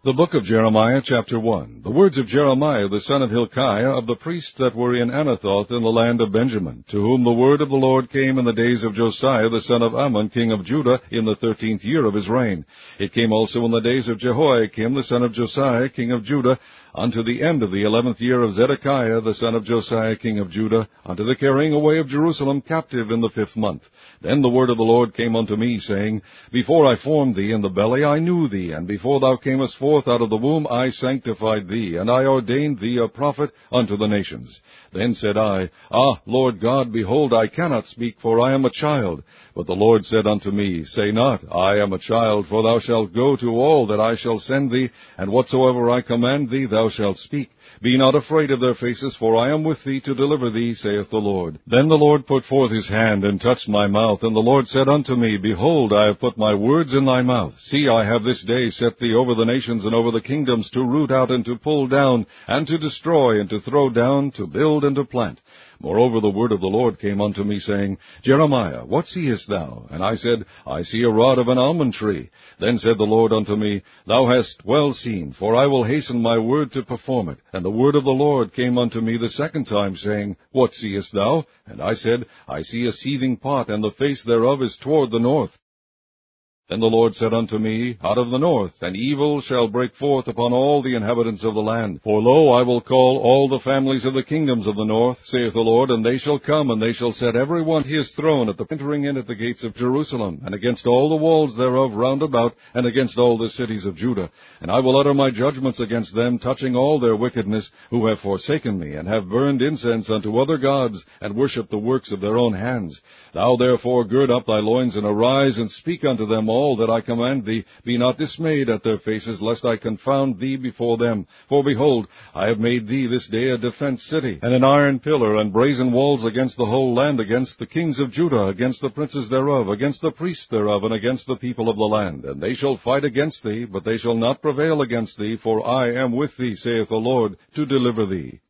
The book of Jeremiah, chapter 1. The words of Jeremiah the son of Hilkiah, of the priests that were in Anathoth in the land of Benjamin, to whom the word of the Lord came in the days of Josiah the son of Ammon, king of Judah, in the 13th year of his reign. It came also in the days of Jehoiakim the son of Josiah, king of Judah, unto the end of the 11th year of Zedekiah the son of Josiah, king of Judah, unto the carrying away of Jerusalem captive in the 5th month. Then the word of the Lord came unto me, saying, Before I formed thee in the belly I knew thee, and before thou camest forth out of the womb I sanctified thee, and I ordained thee a prophet unto the nations. Then said I, Ah, Lord God, behold, I cannot speak, for I am a child. But the Lord said unto me, Say not, I am a child, for thou shalt go to all that I shall send thee, and whatsoever I command thee thou shalt speak. Be not afraid of their faces, for I am with thee to deliver thee, saith the Lord. Then the Lord put forth his hand, and touched my mouth, and the Lord said unto me, Behold, I have put my words in thy mouth. See, I have this day set thee over the nations and over the kingdoms, to root out and to pull down, and to destroy and to throw down, to build and to plant. Moreover, the word of the Lord came unto me, saying, Jeremiah, what seest thou? And I said, I see a rod of an almond tree. Then said the Lord unto me, Thou hast well seen, for I will hasten my word to perform it. And the word of the Lord came unto me the second time, saying, What seest thou? And I said, I see a seething pot, and the face thereof is toward the north. Then the Lord said unto me, Out of the north an evil shall break forth upon all the inhabitants of the land. For lo, I will call all the families of the kingdoms of the north, saith the Lord, and they shall come, and they shall set every one his throne at the entering in at the gates of Jerusalem, and against all the walls thereof round about, and against all the cities of Judah. And I will utter my judgments against them, touching all their wickedness, who have forsaken me, and have burned incense unto other gods, and worshipped the works of their own hands. Thou therefore gird up thy loins, and arise, and speak unto them all that I command thee. Be not dismayed at their faces, lest I confound thee before them. For behold, I have made thee this day a defence city, and an iron pillar, and brazen walls against the whole land, against the kings of Judah, against the princes thereof, against the priests thereof, and against the people of the land. And they shall fight against thee, but they shall not prevail against thee, for I am with thee, saith the Lord, to deliver thee.